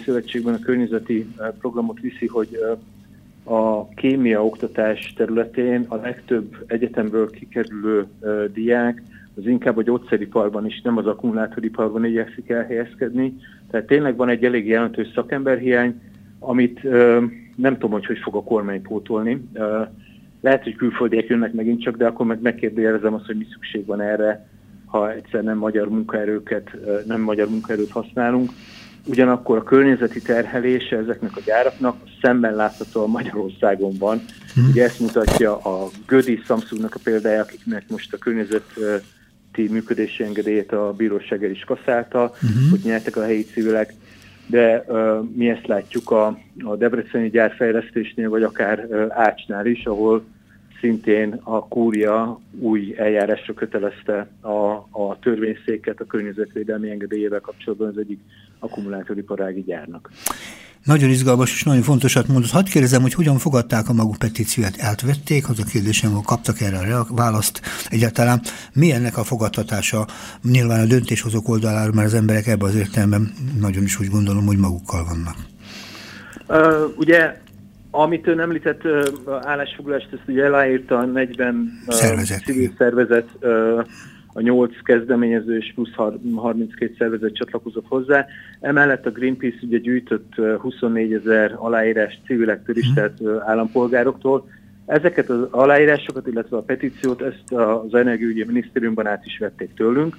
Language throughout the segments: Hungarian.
Szövetségben a környezeti programot viszi, hogy a kémia oktatás területén a legtöbb egyetemről kikerülő diák az inkább a gyógyszeriparban is, nem az akkumulátoriparban igyekszik elhelyezkedni. Tehát tényleg van egy elég jelentős szakemberhiány, amit nem tudom, hogy fog a kormány pótolni. Lehet, hogy külföldiek jönnek megint csak, de akkor meg megkérdőjelezem azt, hogy mi szükség van erre, ha egyszer nem magyar munkaerőt használunk. Ugyanakkor a környezeti terhelése ezeknek a gyáraknak szemben láthatóan Magyarországon van. Ugye ezt mutatja a Gödi Samsungnak a példája, akiknek most a környezeti működési engedélyét a bíróság el is kasszálta, hogy nyertek a helyi civilek, de mi ezt látjuk a debreceni gyárfejlesztésnél, vagy akár Ácsnál is, ahol szintén a kúria új eljárásra kötelezte a törvényszéket a környezetvédelmi engedélyével kapcsolatban az egyik akkumulátoriparági gyárnak. Nagyon izgalmas és nagyon fontosat mondott. Hadd kérdezem, hogy hogyan fogadták a maguk petíciót? Átvették? Az a kérdésem, hogy kaptak erre a választ egyáltalán. Mi ennek a fogadtatása? Nyilván a döntéshozók oldaláról, mert az emberek ebben az értelemben nagyon is úgy gondolom, hogy magukkal vannak. Ugye, amit ön említett állásfoglalást, ezt ugye aláírta 40 civil szervezet, a 8 kezdeményező és plusz 32 szervezet csatlakozott hozzá. Emellett a Greenpeace ugye gyűjtött 24 000 aláírás civilektől is, tehát állampolgároktól. Ezeket az aláírásokat, illetve a petíciót, ezt az Energiaügyi Minisztériumban át is vették tőlünk.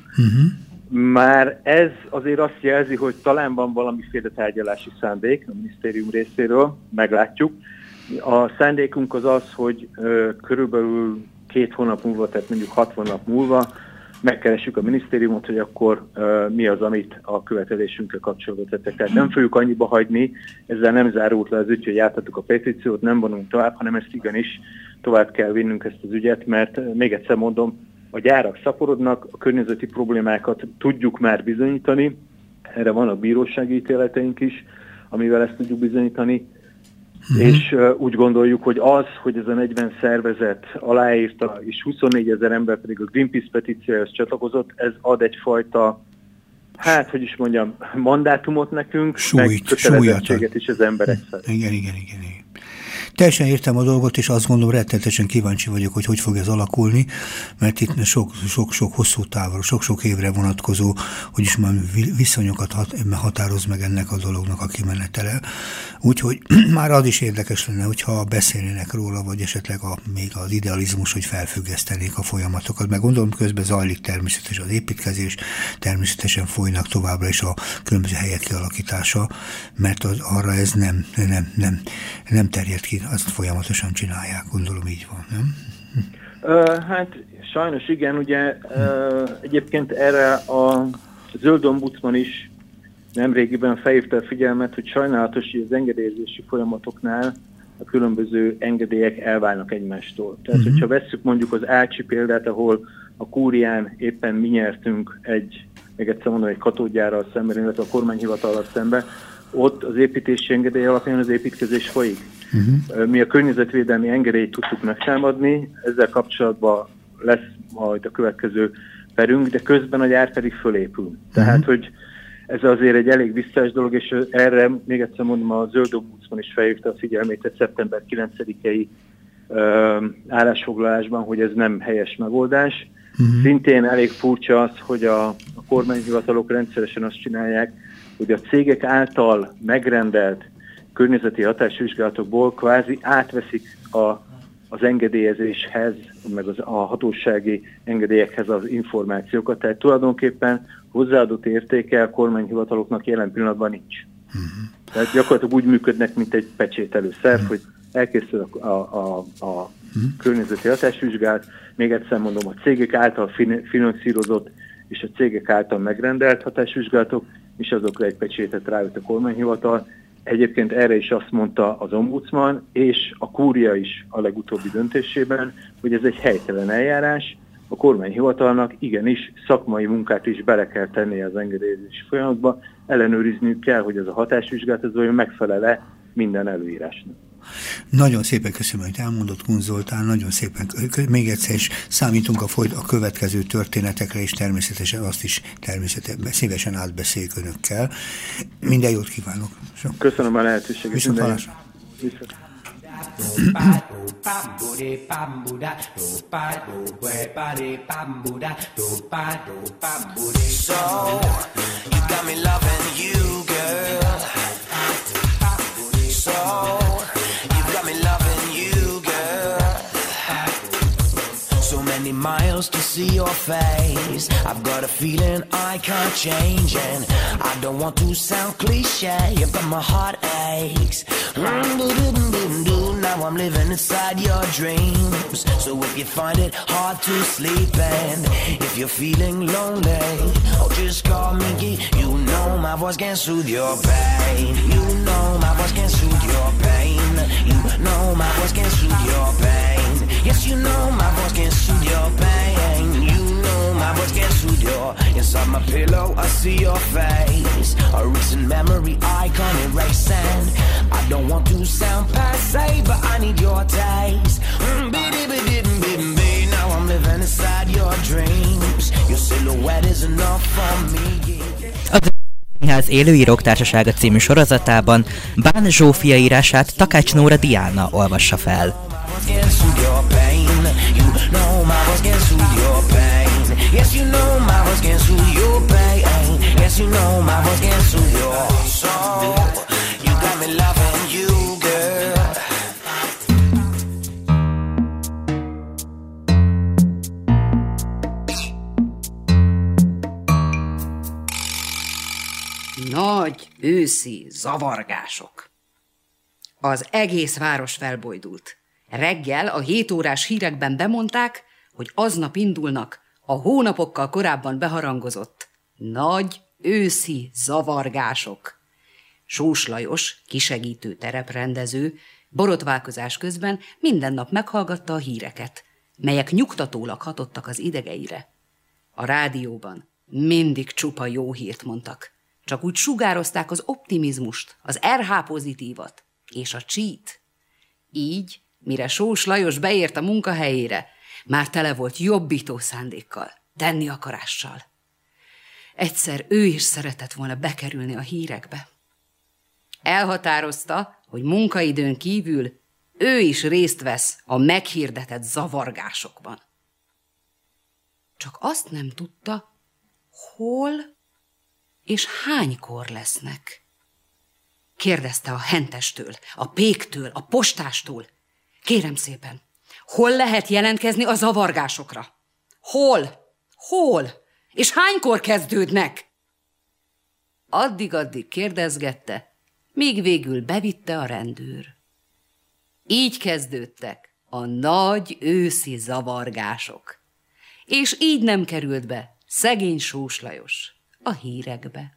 Már ez azért azt jelzi, hogy talán van valamiféle tárgyalási szándék a minisztérium részéről, meglátjuk. A szándékunk az az, hogy körülbelül 2 hónap múlva, tehát mondjuk 60 nap múlva megkeressük a minisztériumot, hogy akkor mi az, amit a követelésünkkel kapcsolatban tettek. Tehát nem fogjuk annyiba hagyni, ezzel nem zárult le az ügy, hogy átadtuk a petíciót, nem vonunk tovább, hanem ezt igenis tovább kell vinnünk ezt az ügyet, mert még egyszer mondom, a gyárak szaporodnak, a környezeti problémákat tudjuk már bizonyítani, erre vannak bírósági ítéleteink is, amivel ezt tudjuk bizonyítani, és úgy gondoljuk, hogy az, hogy ez a 40 szervezet aláírta, és 24 000 ember pedig a Greenpeace petícióhoz csatlakozott, ez ad egyfajta, hogy is mondjam, mandátumot nekünk, meg kötelezettséget is az emberek felé. Igen. Teljesen értem a dolgot, és azt gondolom, rettenetesen kíváncsi vagyok, hogy fog ez alakulni, mert itt sok hosszú távra, sok évre vonatkozó, hogy is már viszonyokat határoz meg ennek a dolognak a kimenetele. Úgyhogy már az is érdekes lenne, hogyha beszélnének róla, vagy esetleg még az idealizmus, hogy felfüggesztenék a folyamatokat. Meg gondolom, közben zajlik természetesen az építkezés, természetesen folynak továbbra is a különböző helyek kialakítása, mert arra ez nem terjed ki, azt folyamatosan csinálják, gondolom így van, nem? Sajnos igen, ugye egyébként erre a zöld ombudsman is nemrégiben felhívta a figyelmet, hogy sajnálatos, hogy az engedélyezési folyamatoknál a különböző engedélyek elválnak egymástól. Tehát, hogyha vesszük mondjuk az Ácsi példát, ahol a kúrián éppen mi nyertünk még egyszer mondom, egy katódgyárral szemben, illetve a kormányhivatallal szemben, ott az építési engedély alapján az építkezés folyik. Mi a környezetvédelmi engedélyt tudtuk megtámadni, ezzel kapcsolatban lesz majd a következő perünk, de közben a gyár pedig fölépül. Tehát, hogy ez azért egy elég visszás dolog, és erre még egyszer mondom, a zöld ombudsman is felhívta a figyelmét egy szeptember 9-i állásfoglalásban, hogy ez nem helyes megoldás. Szintén elég furcsa az, hogy a kormányhivatalok rendszeresen azt csinálják, hogy a cégek által megrendelt környezeti hatásvizsgálatokból kvázi átveszik az engedélyezéshez, meg a hatósági engedélyekhez az információkat. Tehát tulajdonképpen hozzáadott értéke a kormányhivataloknak jelen pillanatban nincs. Tehát gyakorlatilag úgy működnek, mint egy pecsételő szerv, hogy elkészül a környezeti hatásvizsgálat, még egyszer mondom, a cégek által finanszírozott és a cégek által megrendelt hatásvizsgálatok, és azokra egy pecsétet rájött a kormányhivatal. Egyébként erre is azt mondta az ombudsman, és a kúria is a legutóbbi döntésében, hogy ez egy helytelen eljárás. A kormányhivatalnak igenis szakmai munkát is bele kell tennie az engedélyezési folyamatba, ellenőrizniük kell, hogy ez a hatásvizsgálat ez olyan megfelel-e minden előírásnak. Nagyon szépen köszönöm, hogy elmondott, Kunz Zoltán, nagyon szépen, még egyszer is számítunk a következő történetekre, és természetesen azt is természetesen szívesen átbeszéljük önökkel. Minden jót kívánok! Köszönöm a lehetőséget! Viszontlátásra! Miles to see your face. I've got a feeling I can't change, and I don't want to sound cliche, but my heart aches. Now I'm living inside your dreams. So if you find it hard to sleep, and if you're feeling lonely, oh, just call me. You know my voice can soothe your pain. You know my voice can soothe your pain. You know my voice can soothe your pain. Yes, you know my voice can soothe your pain. You know my voice can soothe your. Inside my pillow I see your face. A recent memory I can't erase, and I don't want to sound passe, but I need your taste. Now I'm living inside your dreams. Your silhouette is enough for me. Az Élőírók Társasága című sorozatában Bán Zsófia írását Takács Nóra Diana olvassa fel. Nagy őszi zavargások. Az egész város felbojdult. Reggel a 7 órás hírekben bemondták, hogy aznap indulnak a hónapokkal korábban beharangozott nagy őszi zavargások. Sós Lajos, kisegítő tereprendező, borotválkozás közben minden nap meghallgatta a híreket, melyek nyugtatólag hatottak az idegeire. A rádióban mindig csupa jó hírt mondtak. Csak úgy sugározták az optimizmust, az RH pozitívat és a cheat. Így, mire Sós Lajos beért a munkahelyére, már tele volt jobbító szándékkal, tenni akarással. Egyszer ő is szeretett volna bekerülni a hírekbe. Elhatározta, hogy munkaidőn kívül ő is részt vesz a meghirdetett zavargásokban. Csak azt nem tudta, hol és hánykor lesznek. Kérdezte a hentestől, a péktől, a postástól. Kérem szépen, hol lehet jelentkezni a zavargásokra? Hol? És hánykor kezdődnek? Addig-addig kérdezgette, míg végül bevitte a rendőr. Így kezdődtek a nagy őszi zavargások. És így nem került be szegény Sós Lajos a hírekbe.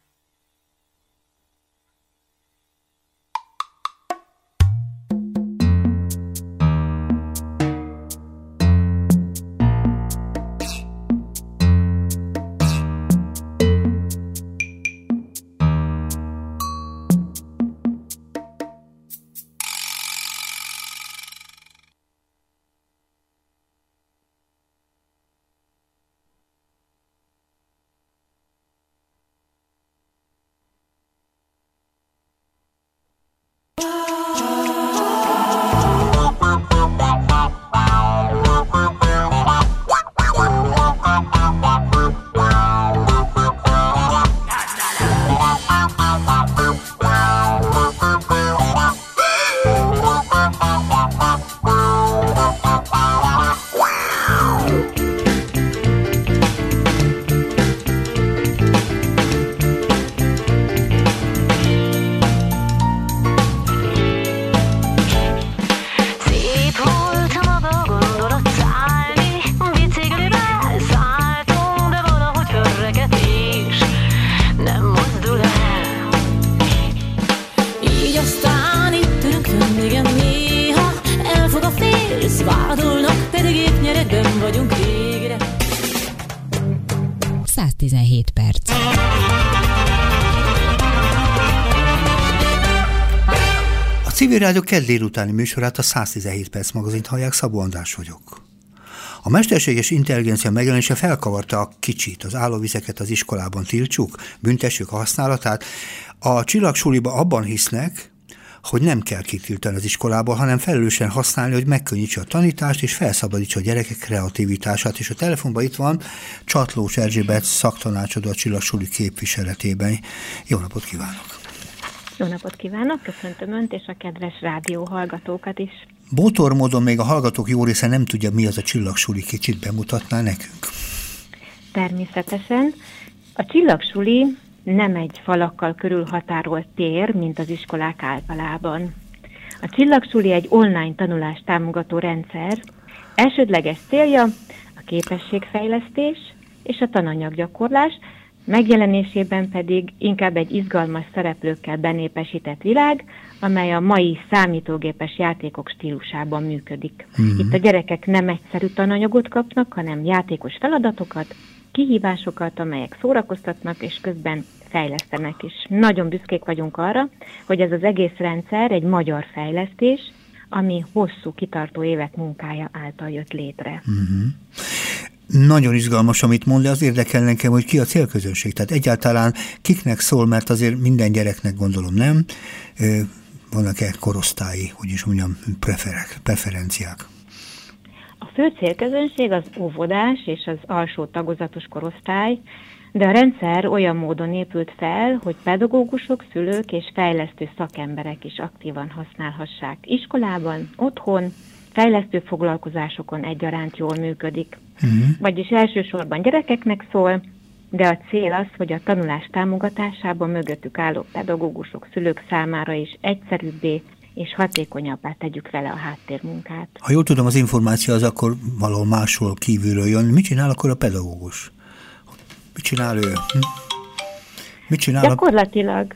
Civil Rádió kedd délutáni műsorát, a 117 perc magazint hallják, Szabó András vagyok. A mesterséges intelligencia megjelenése felkavarta a kicsit, az állóvizeket az iskolában tiltsuk, büntessük a használatát. A csillagsuliba abban hisznek, hogy nem kell kitiltani az iskolából, hanem felelősen használni, hogy megkönnyítse a tanítást, és felszabadítsa a gyerekek kreativitását. És a telefonban itt van Csatlós Erzsébet, szaktanácsadó a Csillagsuli képviseletében. Jó napot kívánok! Jó napot kívánok, köszöntöm Önt és a kedves rádió hallgatókat is. Bótor módon még a hallgatók jó része nem tudja, mi az a Csillagsuli, kicsit bemutatná nekünk? Természetesen. A Csillagsuli nem egy falakkal körülhatárolt tér, mint az iskolák általában. A Csillagsuli egy online tanulást támogató rendszer. Elsődleges célja a képességfejlesztés és a tananyaggyakorlás, megjelenésében pedig inkább egy izgalmas szereplőkkel benépesített világ, amely a mai számítógépes játékok stílusában működik. Itt a gyerekek nem egyszerű tananyagot kapnak, hanem játékos feladatokat, kihívásokat, amelyek szórakoztatnak, és közben fejlesztenek is. Nagyon büszkék vagyunk arra, hogy ez az egész rendszer egy magyar fejlesztés, ami hosszú, kitartó évek munkája által jött létre. Nagyon izgalmas, amit mond, de az érdekel nekem, hogy ki a célközönség. Tehát egyáltalán kiknek szól, mert azért minden gyereknek gondolom nem. Vannak-e korosztályi, hogy is mondjam, preferenciák? A fő célközönség az óvodás és az alsó tagozatos korosztály, de a rendszer olyan módon épült fel, hogy pedagógusok, szülők és fejlesztő szakemberek is aktívan használhassák. Iskolában, otthon, fejlesztő foglalkozásokon egyaránt jól működik. Vagyis elsősorban gyerekeknek szól, de a cél az, hogy a tanulás támogatásában mögöttük álló pedagógusok, szülők számára is egyszerűbbé és hatékonyabbá tegyük vele a háttérmunkát. Ha jól tudom, az információ az akkor valahol máshol kívülről jön. Mit csinál akkor a pedagógus? Mit csinál ő? Mit csinál Gyakorlatilag...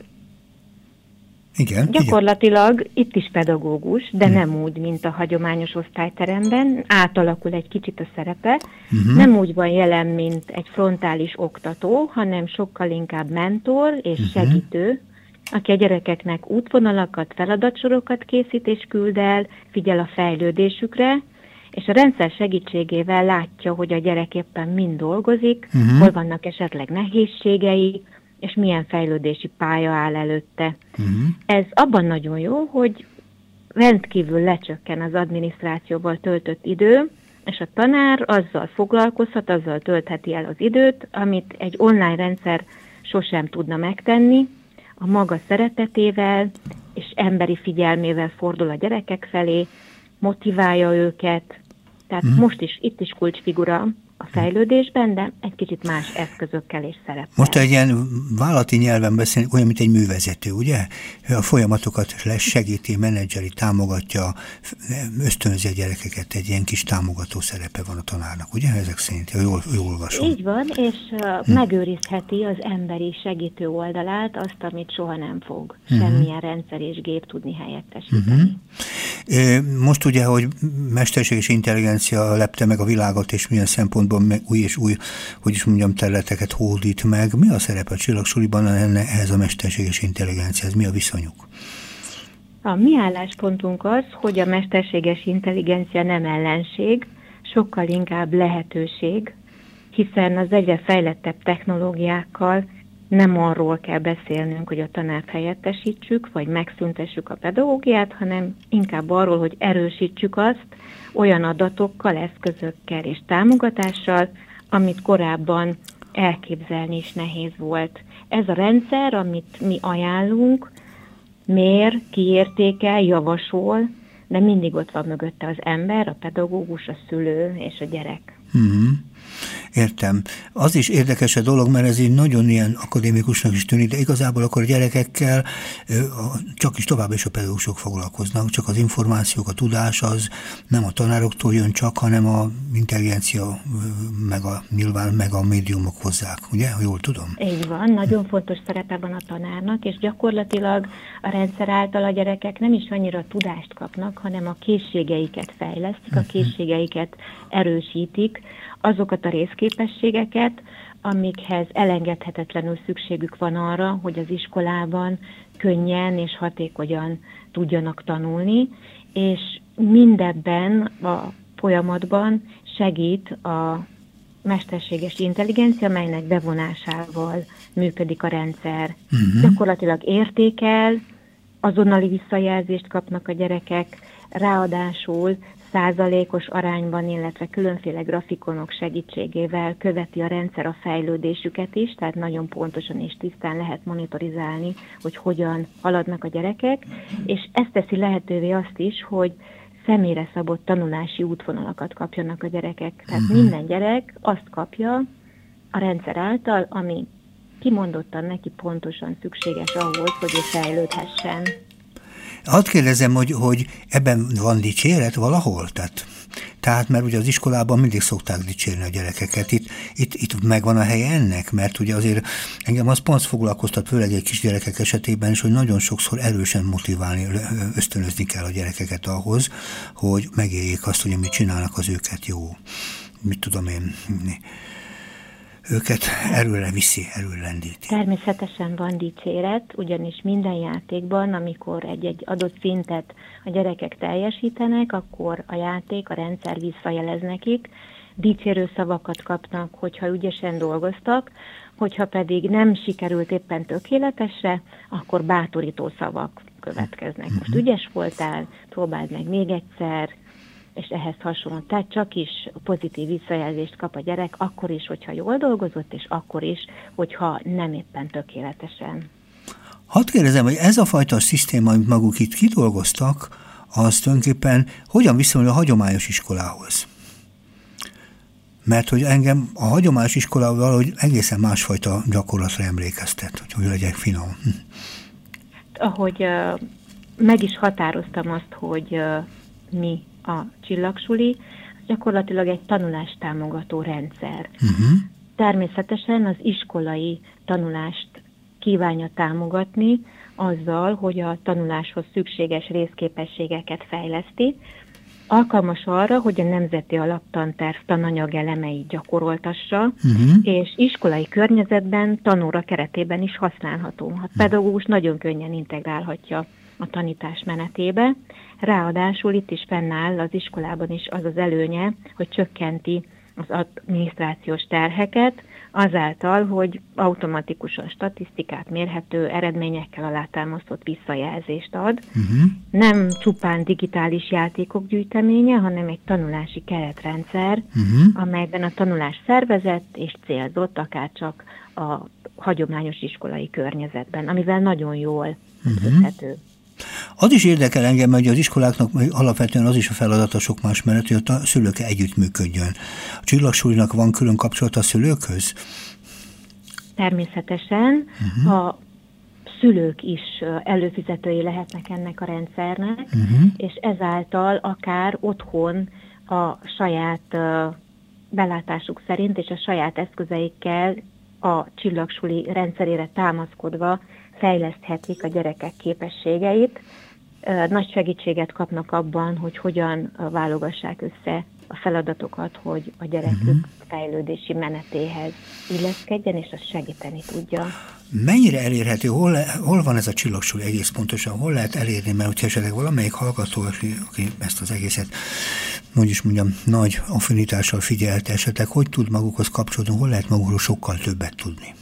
Igen, Gyakorlatilag itt is pedagógus, de nem úgy, mint a hagyományos osztályteremben. Átalakul egy kicsit a szerepe. Nem úgy van jelen, mint egy frontális oktató, hanem sokkal inkább mentor és segítő, aki a gyerekeknek útvonalakat, feladatsorokat készít és küld el, figyel a fejlődésükre, és a rendszer segítségével látja, hogy a gyerek éppen mind dolgozik, hol vannak esetleg nehézségei, és milyen fejlődési pálya áll előtte. Ez abban nagyon jó, hogy rendkívül lecsökken az adminisztrációval töltött idő, és a tanár azzal foglalkozhat, azzal töltheti el az időt, amit egy online rendszer sosem tudna megtenni, a maga szeretetével és emberi figyelmével fordul a gyerekek felé, motiválja őket, tehát most is, itt is kulcsfigura a fejlődésben, de egy kicsit más eszközökkel és szereppel. Most egy ilyen vállalati nyelven beszélünk, olyan, mint egy művezető, ugye? A folyamatokat segíti, menedzseri, támogatja, ösztönzi a gyerekeket, egy ilyen kis támogató szerepe van a tanárnak, ugye? Ezek szerint, jól olvasom. Így van, és megőrizheti az emberi segítő oldalát, azt, amit soha nem fog semmilyen rendszer és gép tudni helyettesíteni. Most ugye, hogy mesterséges intelligencia lepte meg a világot, és milyen szempontból új és új, hogy is mondjam, területeket hódít meg. Mi a szerepe a Csillagsuliban ehhez a mesterséges intelligenciához? Mi a viszonyuk? A mi álláspontunk az, hogy a mesterséges intelligencia nem ellenség, sokkal inkább lehetőség, hiszen az egyre fejlettebb technológiákkal nem arról kell beszélnünk, hogy a tanárt helyettesítsük, vagy megszüntessük a pedagógiát, hanem inkább arról, hogy erősítsük azt olyan adatokkal, eszközökkel és támogatással, amit korábban elképzelni is nehéz volt. Ez a rendszer, amit mi ajánlunk, mér, kiértékel, javasol, de mindig ott van mögötte az ember, a pedagógus, a szülő és a gyerek. Értem. Az is érdekes a dolog, mert ez így nagyon ilyen akadémikusnak is tűnik, de igazából akkor a gyerekekkel csak is tovább is a pedagógusok foglalkoznak, csak az információk, a tudás az nem a tanároktól jön csak, hanem a intelligencia, meg a médiumok hozzák, ugye? Ha jól tudom? Így van, nagyon fontos szerepe van a tanárnak, és gyakorlatilag a rendszer által a gyerekek nem is annyira tudást kapnak, hanem a készségeiket fejlesztik, a készségeiket erősítik, azokat a részképességeket, amikhez elengedhetetlenül szükségük van arra, hogy az iskolában könnyen és hatékonyan tudjanak tanulni, és mindebben a folyamatban segít a mesterséges intelligencia, melynek bevonásával működik a rendszer. Gyakorlatilag értékel, azonnali visszajelzést kapnak a gyerekek, ráadásul százalékos arányban, illetve különféle grafikonok segítségével követi a rendszer a fejlődésüket is, tehát nagyon pontosan és tisztán lehet monitorizálni, hogy hogyan haladnak a gyerekek, és ez teszi lehetővé azt is, hogy személyre szabott tanulási útvonalakat kapjanak a gyerekek. Tehát minden gyerek azt kapja a rendszer által, ami kimondottan neki pontosan szükséges ahhoz, hogy ő fejlődhessen. Hadd kérdezem, hogy ebben van dicséret valahol? Tehát mert ugye az iskolában mindig szokták dicsérni a gyerekeket. Itt megvan a helye ennek? Mert ugye azért engem az pont foglalkoztat, főleg egy kis gyerekek esetében is, hogy nagyon sokszor erősen motiválni, ösztönözni kell a gyerekeket ahhoz, hogy megéljék azt, hogy amit csinálnak, az őket jó. Mit tudom én... őket erőre viszi, erőre lendíti. Természetesen van dicséret, ugyanis minden játékban, amikor egy adott szintet a gyerekek teljesítenek, akkor a játék, a rendszer visszajelez nekik, dicsérő szavakat kapnak, hogyha ügyesen dolgoztak, hogyha pedig nem sikerült éppen tökéletesre, akkor bátorító szavak következnek. Most ügyes voltál, próbáld meg még egyszer, és ehhez hasonló. Tehát csak is pozitív visszajelzést kap a gyerek, akkor is, hogyha jól dolgozott, és akkor is, hogyha nem éppen tökéletesen. Hadd kérdezem, hogy ez a fajta szisztéma, amit maguk itt kidolgoztak, az tulajdonképpen hogyan viszonyul a hagyományos iskolához? Mert hogy engem a hagyományos iskola valahogy egészen másfajta gyakorlatra emlékeztet, hogy legyek finom. Ahogy meg is határoztam azt, hogy mi a Csillagsuli, gyakorlatilag egy tanulást támogató rendszer. Természetesen az iskolai tanulást kívánja támogatni azzal, hogy a tanuláshoz szükséges részképességeket fejleszti, alkalmas arra, hogy a Nemzeti Alaptanterv tananyag elemeit gyakoroltassa, és iskolai környezetben, tanóra keretében is használható. A pedagógus nagyon könnyen integrálhatja a tanítás menetébe. Ráadásul itt is fennáll az iskolában is az az előnye, hogy csökkenti az adminisztrációs terheket, azáltal, hogy automatikusan statisztikát mérhető eredményekkel alátámasztott visszajelzést ad. Nem csupán digitális játékok gyűjteménye, hanem egy tanulási keretrendszer, amelyben a tanulás szervezett és célzott, akárcsak a hagyományos iskolai környezetben, amivel nagyon jól összethető. Az is érdekel engem, hogy az iskoláknak alapvetően az is a feladata sok más mellett, hogy a szülők együttműködjön. A Csillagsulinak van külön kapcsolat a szülőkhöz? Természetesen. A szülők is előfizetői lehetnek ennek a rendszernek, és ezáltal akár otthon a saját belátásuk szerint és a saját eszközeikkel a Csillagsuli rendszerére támaszkodva fejleszthetik a gyerekek képességeit. Nagy segítséget kapnak abban, hogy hogyan válogassák össze a feladatokat, hogy a gyerekük fejlődési menetéhez illeszkedjen, és azt segíteni tudja. Mennyire elérhető? Hol van ez a Csillagsuli egész pontosan? Hol lehet elérni? Mert hogyha esetleg valamelyik hallgató, aki ezt az egészet, mondjam, nagy affinitással figyelte, esetleg hogy tud magukhoz kapcsolódni? Hol lehet magukról sokkal többet tudni?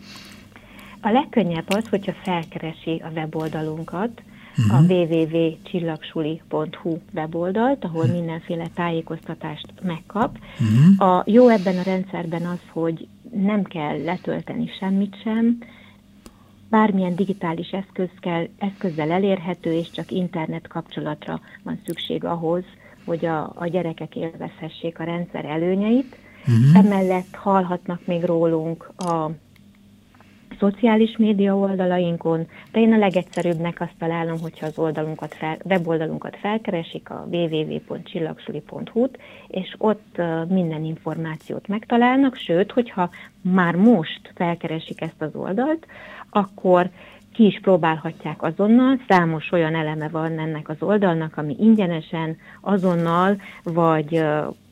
A legkönnyebb az, hogyha felkeresi a weboldalunkat, a www.csillagsuli.hu weboldalt, ahol mindenféle tájékoztatást megkap. A jó ebben a rendszerben az, hogy nem kell letölteni semmit sem, bármilyen digitális eszközzel elérhető, és csak internet kapcsolatra van szükség ahhoz, hogy a gyerekek élvezhessék a rendszer előnyeit. Emellett hallhatnak még rólunk a szociális média oldalainkon, de én a legegyszerűbbnek azt találom, hogyha az weboldalunkat felkeresik, a www.csillagsuli.hu-t, és ott minden információt megtalálnak, sőt, hogyha már most felkeresik ezt az oldalt, akkor ki is próbálhatják azonnal, számos olyan eleme van ennek az oldalnak, ami ingyenesen, azonnal, vagy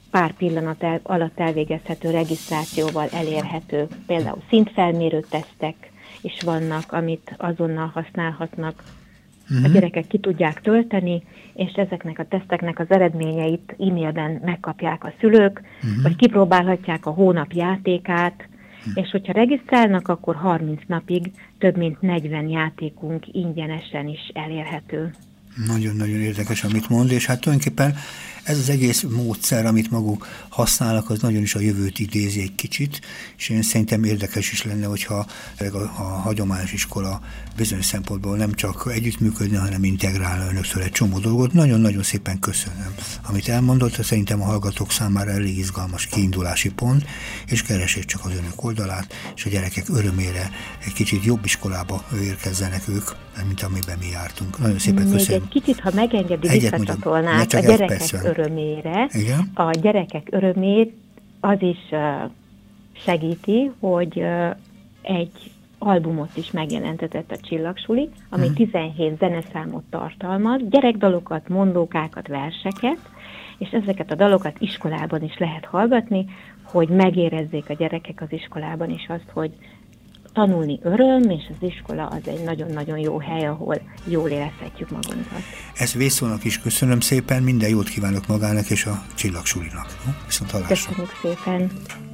pár pillanat alatt elvégezhető regisztrációval elérhető. Például szintfelmérő tesztek is vannak, amit azonnal használhatnak. A gyerekek ki tudják tölteni, és ezeknek a teszteknek az eredményeit e-mailben megkapják a szülők, vagy kipróbálhatják a hónap játékát, és hogyha regisztrálnak, akkor 30 napig több mint 40 játékunk ingyenesen is elérhető. Nagyon-nagyon érdekes, amit mond, és hát tulajdonképpen ez az egész módszer, amit maguk használnak, az nagyon is a jövőt idézi egy kicsit, és én szerintem érdekes is lenne, hogyha a hagyományos iskola bizonyos szempontból nem csak együttműködne, hanem integrálna önöktől egy csomó dolgot. Nagyon-nagyon szépen köszönöm, amit elmondott, szerintem a hallgatók számára elég izgalmas kiindulási pont, és keressék csak az önök oldalát, és a gyerekek örömére egy kicsit jobb iskolába érkezzenek ők, mint amiben mi jártunk. Nagyon szépen köszönöm. Még egy kicsit, ha megengedi, visszacsatolnák a gyerekek örömére. Igen? A gyerekek örömét az is segíti, hogy egy albumot is megjelentetett a Csillagsuli, ami 17 zeneszámot tartalmaz, gyerekdalokat, mondókákat, verseket, és ezeket a dalokat iskolában is lehet hallgatni, hogy megérezzék a gyerekek az iskolában is azt, hogy tanulni öröm, és az iskola az egy nagyon-nagyon jó hely, ahol jól érezhetjük magunkat. Ezt Vészónak is köszönöm szépen, minden jót kívánok magának és a Csillagsulinak. Viszont hallásra. Köszönjük szépen.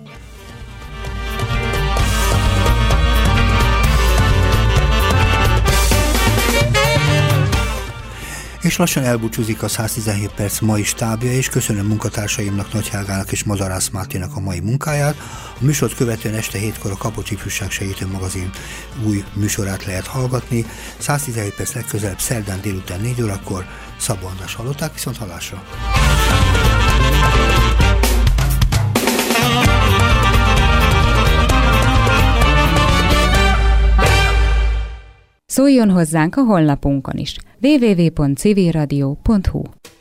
És lassan elbúcsúzik a 117 perc mai stábja, és köszönöm munkatársaimnak, Nagy Helgának és Madarász Máténak a mai munkáját. A műsort követően este 7-kor a Kapocsi Ifjúság Segítő Magazin új műsorát lehet hallgatni. 117 perc legközelebb szerdán délután 4 órakor. Szabó András hallották, viszont hallásra. Szóljon hozzánk a honlapunkon is. www.civilradio.hu.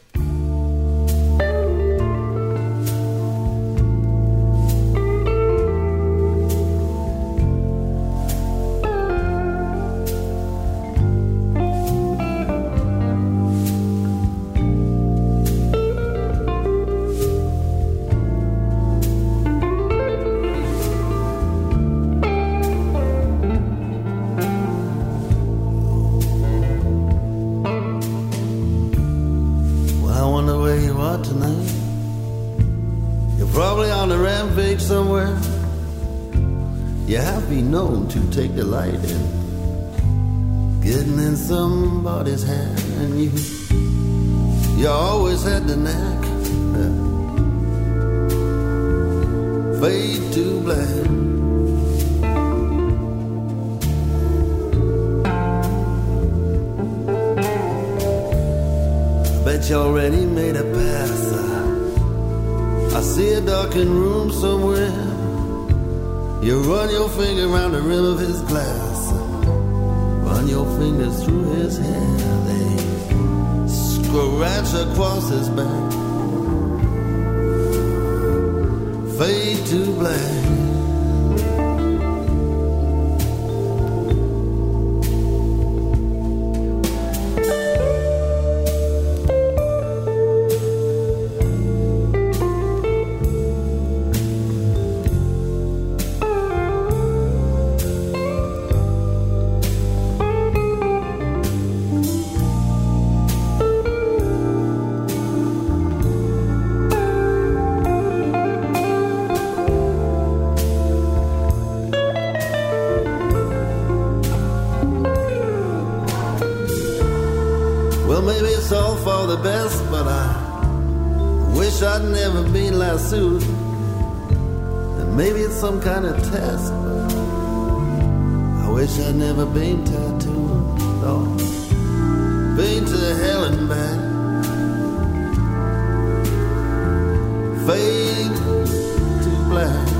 Somewhere you have been known to take delight in getting in somebody's hand, and you always had the knack. Fade to black. Bet you already made a pass. I see a darkened room somewhere. You run your finger around the rim of his glass. Run your fingers through his hair. They scratch across his back. Fade to black. The best, but I wish I'd never been lassoed. And maybe it's some kind of test, but I wish I'd never been tattooed. Oh, been to hell and back. Fade to black.